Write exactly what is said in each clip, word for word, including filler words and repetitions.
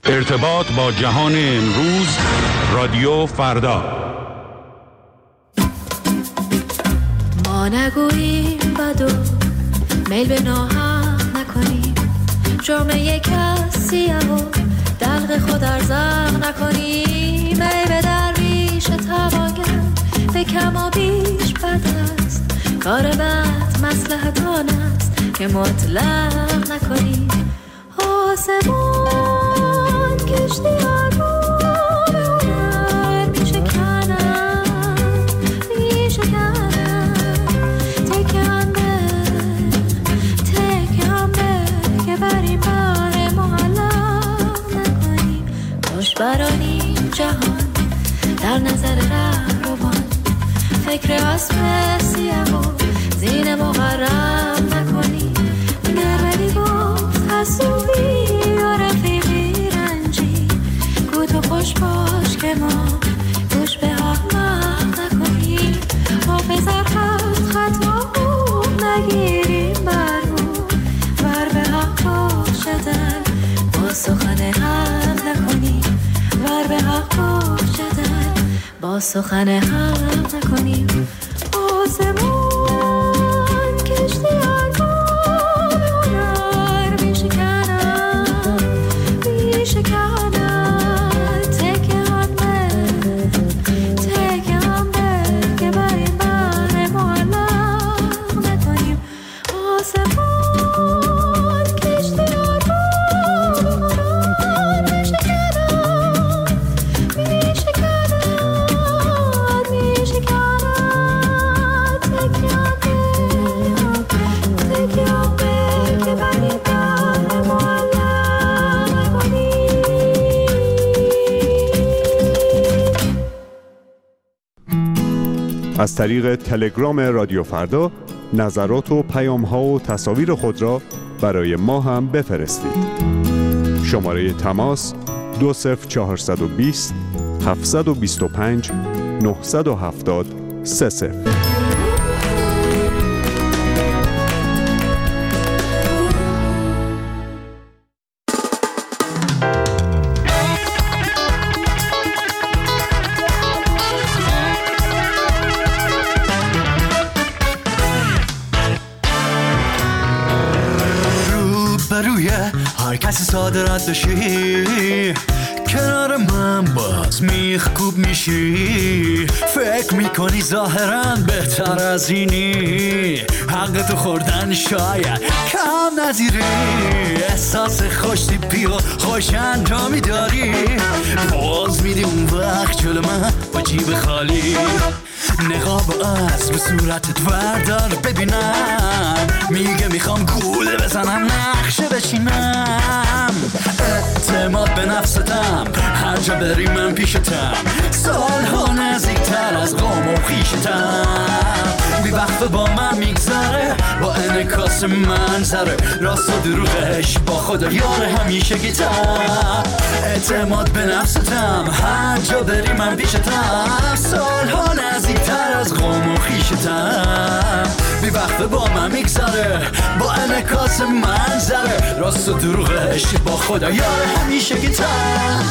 ارتباط با جهان امروز، رادیو فردا. ما نگوییم بدو میل به ناهم نکنیم، جامعه کسیه و دلق خود ارزق نکنیم. ای به درویش توانگر به کم و بیش بد است، کار بد مصلحت آن است که مطلق نکنیم. آسمان کشتی آرو به هنر می شکنن می شکنن، تکم به تکم به که بر این بار معلق نکنیم. خوش برانیم جهان در نظر رهروان، فکر اسب سیه و زین مغرب نکنیم. نرولی گفت حسوبی و رفیقی رنجی، گو تو خوش باش که ما گوش به احمق نکنیم. حافظت هست خطا نگیریم بر رو، ور به حق باشدن با سخن حق نکنیم. ور به حق باشدن با سخن حق نکنیم. آسمان کشتی آرگو به هنر می شکنن می شکنن، تکه هم به تکه هم به که بر این بر معلق نکنیم. آسمان کشتی آرگو به هنر می شکنن می شکنن می شکنن، از طریق تلگرام رادیو فردا نظرات و پیام‌ها و تصاویر خود را برای ما هم بفرستید. شماره تماس دو صفر چهارصد و بیست هفتصد و بیست و پنج نهصد و هفتاد سه صفر. هر کسی ساده رد بشی، کنار من باز میخکوب میشی. فکر میکنی ظاهرا بهتر از اینی، حق تو خوردن شاید کم نظیری. احساس خوش تیپی و خوش انجامی داری، باز میدی اون وقت جلو من با جیب خالی. نقاب از به صورتت وردار ببینم، میگه میخوام گوله بزنم نقشه بچینم. اعتماد به نفستم، هر جا بری من پیشتم، سالها نزدیکتر از قوم و خیشتم. بی وقت با من میگذره با انعکاس منظره، راست و دروغش با خدا یار همیشه گیتم. اعتماد به نفستم، هر جا بری من پیشتم، سالها نزدیکتر از قوم و خیشتم. بی وقت با من میگذره با انعکاس منظره، راست و دروغش با خدا یار همیشه گیتم.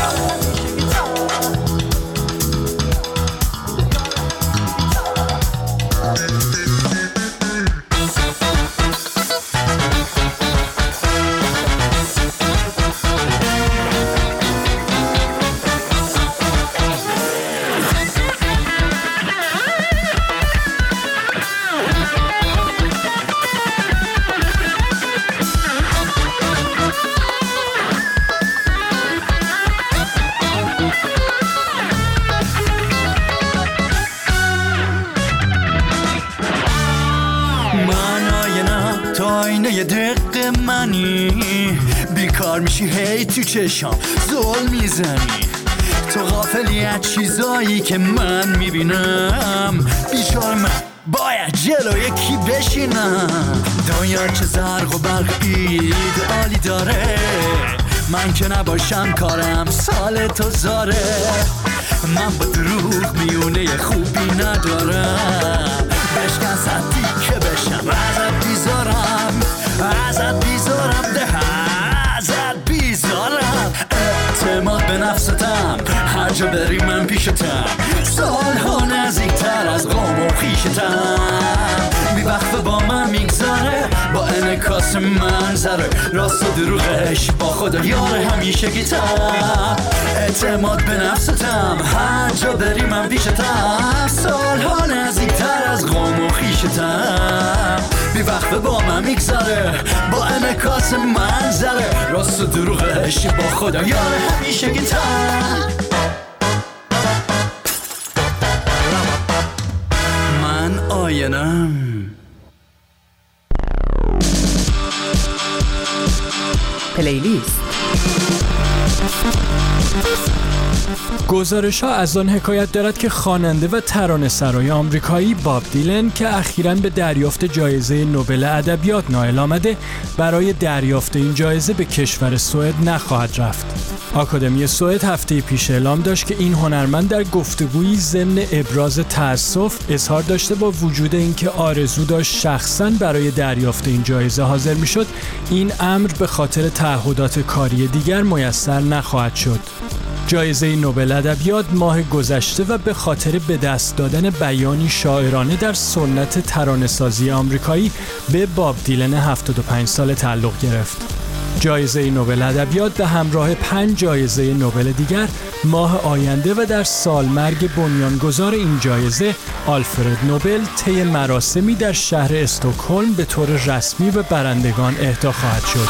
یه دقیقه منی بیکار میشی، هی تو چشام زل میزنی. تو غافلی از چیزایی که من میبینم، بیچاره من باید جلو یکی بشینم. دنیا چه زرق و برق ایدئالی داره، من که نباشم کارم سال تو زاره. من با دروغ میونه خوبی ندارم، بشکن صدی که بشم ازت بیزارم، ازت بیزارم ده ازت بیزارم. بری من پیشتم، سالها نزدیکتر از قوم و خیشتم. بی وقت با من میگذره با انعکاس منظره، راست و دروغش با خدا یار همیشه گیتم. اعتماد به نفستم هر جا بری من پیشتم، سالها نزدیکتر از قوم و خیشتم. بی وقت با من میگذره با انعکاس منظره، راست و دروغش با خدا یار همیشه گیتم. من آینم. پلیلیست. گزارش‌ها از آن حکایت دارد که خواننده و ترانه‌سرای آمریکایی باب دیلن که اخیراً به دریافت جایزه نوبل ادبیات نائل آمده، برای دریافت این جایزه به کشور سوئد نخواهد رفت. آکادمی سوئد هفته پیش اعلام داشت که این هنرمند در گفتگویی ضمن ابراز تأسف اظهار داشته با وجود اینکه آرزو داشت شخصاً برای دریافت این جایزه حاضر می‌شد، این امر به خاطر تعهدات کاری دیگر میسر نخواهد شد. جایزه نوبل ادبیات ماه گذشته و به خاطر به دست دادن بیانی شاعرانه در سنت ترانه‌سازی آمریکایی به باب دیلن هفتاد و پنج ساله تعلق گرفت. جایزه نوبل ادبیات به همراه پنج جایزه نوبل دیگر ماه آینده و در سالمرگ بنیانگذار این جایزه آلفرد نوبل طی مراسمی در شهر استکهلم به طور رسمی به برندگان اهدا خواهد شد.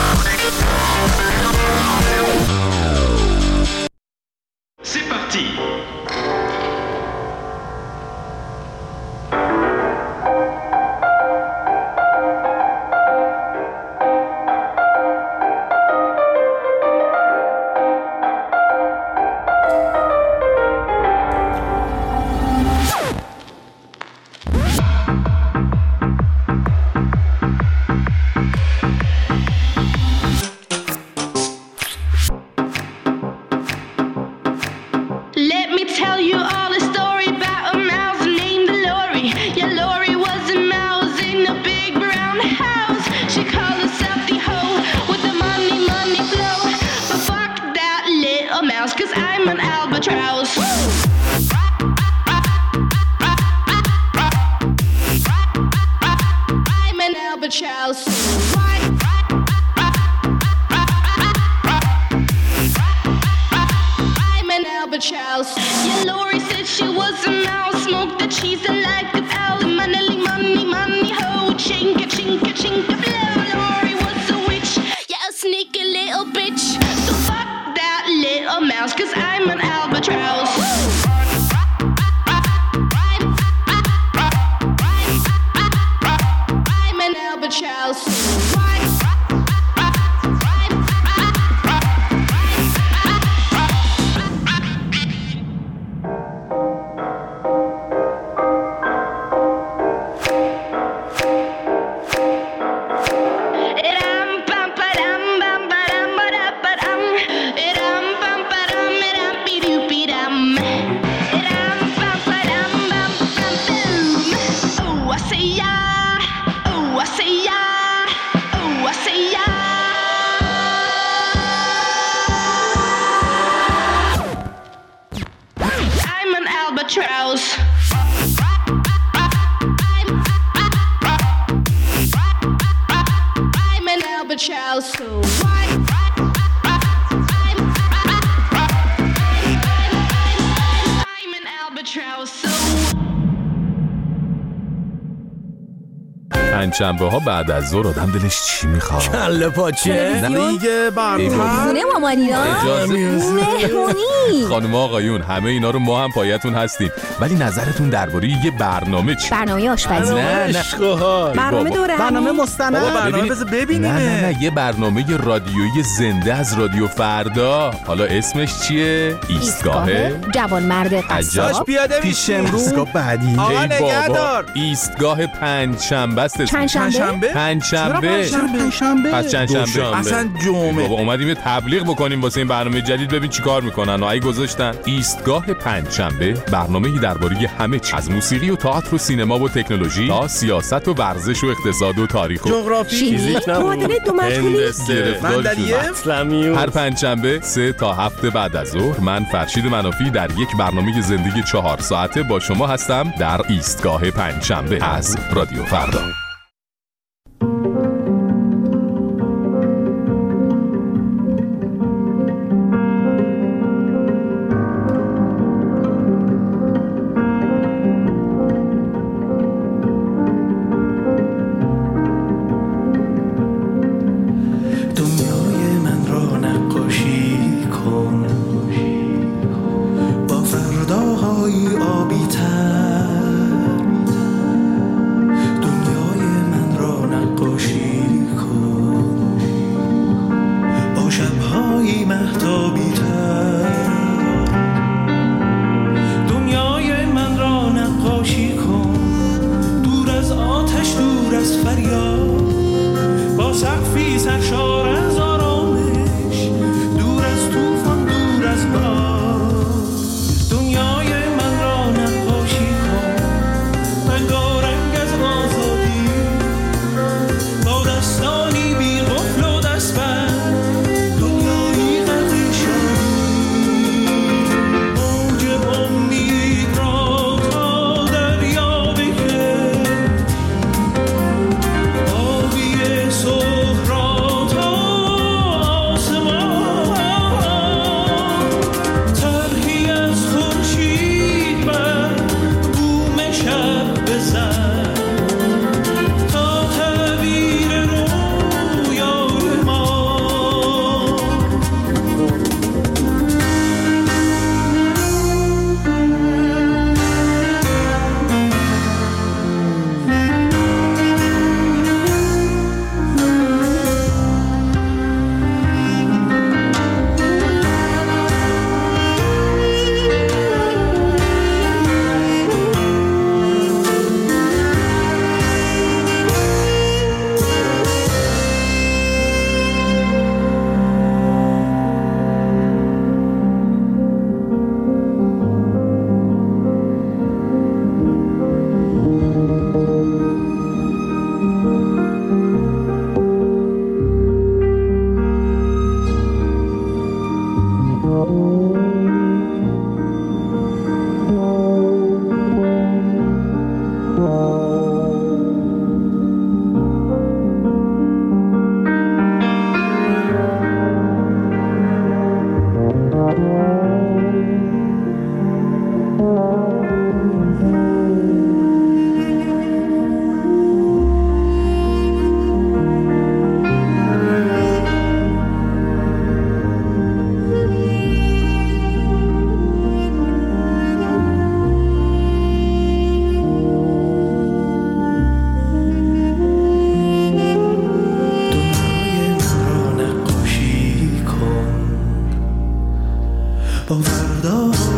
پنجشنبه ها بعد از ظهر آدم دلش چی میخواد؟ کله پاچه دیگه برنامه خونه مامانینا مهمونی. خانم آقایون همه اینا رو ما هم پایتون هستیم، ولی نظرتون درباره یه برنامه چی؟ برنامه آشپزی، نه نه برنامه دوره، برنامه مستند، برنامه بذار ببینیم. نه نه نه یه برنامه رادیویی زنده از رادیو فردا. حالا اسمش چیه؟ ایستگاه جوانمرد قصاب. پیاده پیش امروز بعدی. آقا نگهدار. ایستگاه پنجشنبه است. پنجشنبه؟ پنجشنبه. چرا پنجشنبه؟ پس چند شنبه؟ اصلا جمعه. بابا اومدیم یه تبلیغ بکنیم واسه این برنامه جدید، ببین چیکار میکنن و ای گذاشتن ایستگاه پنجشنبه، برنامه‌ای درباره همه چیز از موسیقی و تئاتر و سینما و تکنولوژی تا سیاست و ورزش و اقتصاد و تاریخ و جغرافی، فیزیک، معادله دو مجهولی، مندلیه. هر پنجشنبه سه تا هفت بعد از ظهر من فرشید منافی در یک برنامه زندگی چهار ساعته با شما هستم در ایستگاه پنجشنبه از رادیو فردا. با فردا